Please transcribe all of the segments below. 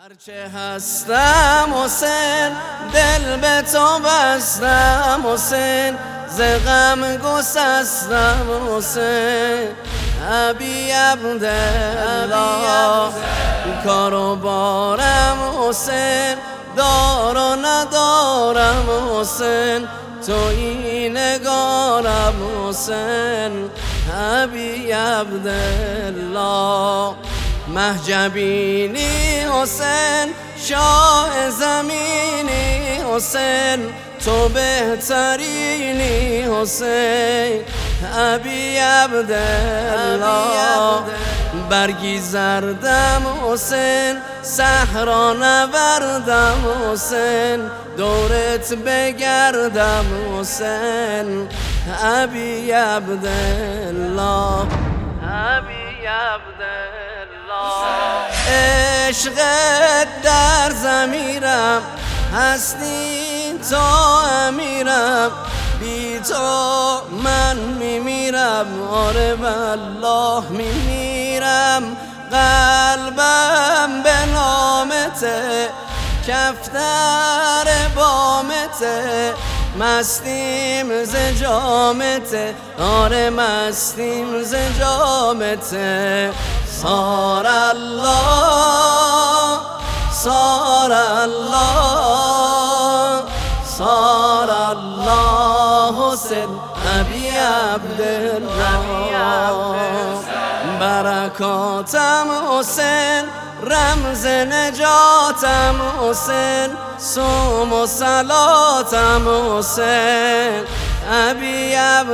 هرچه هستم حسین، دل به تو بستم حسین، ز غم گسستم حسین. ابی عبدالله کار و بارم حسین، دار و ندارم حسین، تویی نگارم حسین. ابی عبدالله مهجبینی حسین، شاه زمینی حسین، تو بهترینی حسین. ابی عبدالله برگی زردم حسین، صحرا نوردم حسین، دورت بگردم حسین. ابی عبدالله ابی عبدالله عشقت در ضمیرم، هستی تو امیرم، بی تو من میمیرم، آره والله میمیرم. قلبم به نامته، کفتر بامته، مستیم ز جامته، آره مستیم ز جامته. صار الله صار الله صار الله حسین. ابی عبدالله برکاتم حسین، رمز نجاتم حسین، صوم و صلاتم حسین. ابی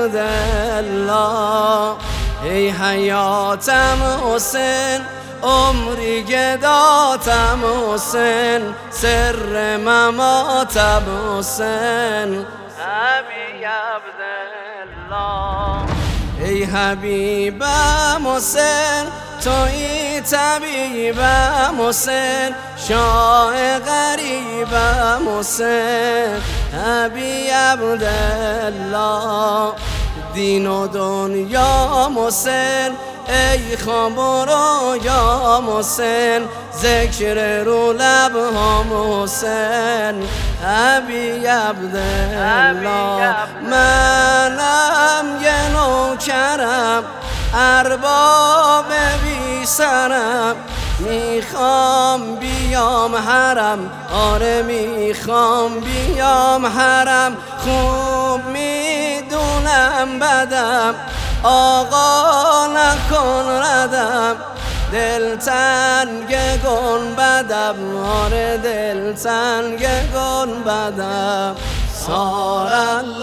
عبدالله ای حیاتم حسین، عمری گداتم حسین، سر مماتم حسین. ابی عبدالله ای حبیبم حسین، تویی طبیبم حسین، شاه غریبم حسین. ابی عبدالله دین و دنیا حسین، ای خواب و رویا حسین، ذکر رو لبهام حسین. ابی عبدالله منم یه نوکرم، ارباب بی سرم، میخوام بیام حرم، آره میخوام بیام حرم. خوب میدونم بدم، آقا نکن ردم، دلتنگ گنبدم، آره دلتنگ گنبدم. صار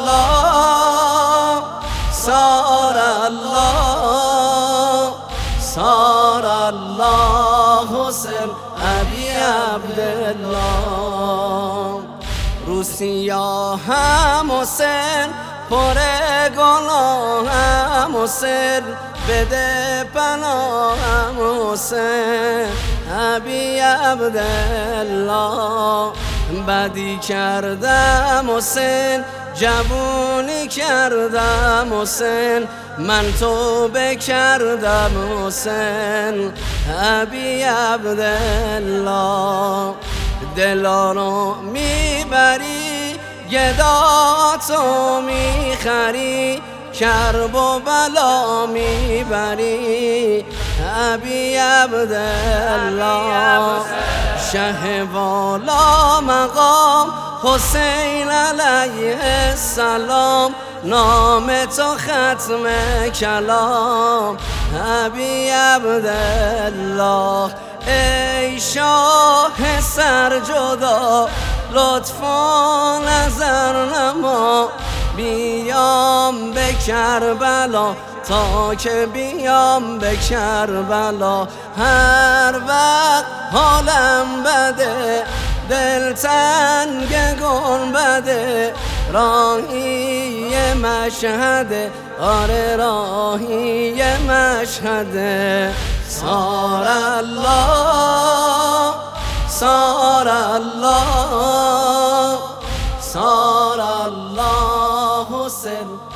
الله صار الله صار الله حسین. ابی عبدالله رو سیاهم حسین، پر گناهم حسین، بده پناهم حسین. ابی عبدالله بدی کردم حسین، جوونی کردم حسین، من توبه کردم حسین. ابی عبدالله دلا رو میبری، گداتو میخری، کرب و بلا میبری. ابی عبدالله شه والا مقام حسین علیه السلام، نام تو ختم کلام. ابی عبدالله ای شاه سرجدا، لطف و نظر نما، بیام به کربلا، تا که بیام به کربلا. هر وقت حالم بده، دلتنگ گنبده، راهی مشهده، آره راهی مشهده. صار الله صار الله صار الله حسین.